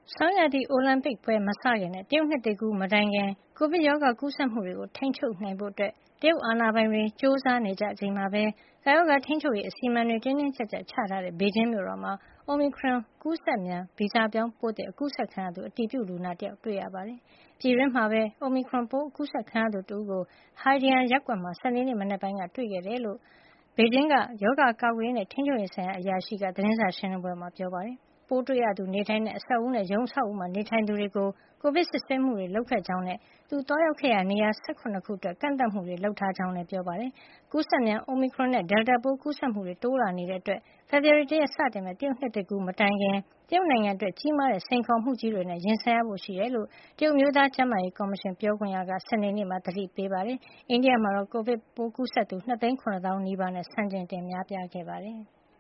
ဆောင်းရာသီအိုလံပစ်ပွဲမစခင်နဲ့ တရုတ်နှစ်သစ်ကူးမတိုင်ခင် ကိုဗစ်ရောဂါကူးစက်မှုတွေကို ထိန်းချုပ်နိုင်ဖို့ တရုတ်အာဏာပိုင်တွေ ကြိုးစားနေကြချိန်မှာပဲ ကပ်ရောဂါထိန်းချုပ်ရေး အစီအမံတွေ တင်းတင်းကျပ်ကျပ်ချထားတဲ့ ဘေဂျင်းမြို့တော်မှာ Omicron ကူးစက်မြန် ဗီဇပြောင်းပိုးသစ် ကူးစက်ခံရသူ အတည်ပြုလူနာတယောက် တွေ့ရှိရပါတယ်။ ပြည်တွင်းမှာပဲ Omicron ပိုးကူးစက်ခံရသူတဦးကို Haidian ရပ်ကွက်မှာ စနေနေ့ မနက်ပိုင်းက တွေ့ခဲ့တယ်လို့ ဘေဂျင်းက ရောဂါကာကွယ်ရေးနဲ့ ထိန်းချုပ်ရေးဆိုင်ရာအရာရှိက သတင်းစာရှင်းလင်းပွဲမှာ ပြောပါတယ်။ ပိုးတွေ့ရသူနေထိုင်တဲ့ အဆောက်အဦနဲ့ ရုံးအဆောက်အဦမှာ နေထိုင်သူတွေကို ကိုဗစ်စစ်ဆေးမှုတွေ လုပ်ခဲ့ကြောင်းနဲ့ သူသွားရောက်ခဲ့ရာ နေရာ ၁၇ ခုအတွက် ကန့်သတ်မှုတွေ လုပ်ထားကြောင်းလည်း ပြောပါတယ်။ ကူးစက်မြန် Omicron နဲ့ Delta ပိုးကူးစက်မှုတွေ တိုးလာနေတာကြောင့် ဖေဖော်ဝါရီလ ၁ ရက် စတင်မယ့် တရုတ်နှစ်သစ်ကူးမတိုင်ခင် တရုတ်နိုင်ငံအတွက် ကြီးမားတဲ့ စိန်ခေါ်မှုကြီးတွေနဲ့ ရင်ဆိုင်ရဖို့ရှိတယ်လို့ တရုတ်အမျိုးသားကျန်းမာရေးကော်မရှင် ပြောခွင့်ရက စနေနေ့မှာ သတိပေးလိုက်ပါတယ်။ အိန္ဒိယမှာတော့ ကိုဗစ်ကူးစက်သူ ၂၇၀,၀၀၀ နီးပါးနဲ့ စံချိန်တင် များပြားခဲ့ပါတယ်။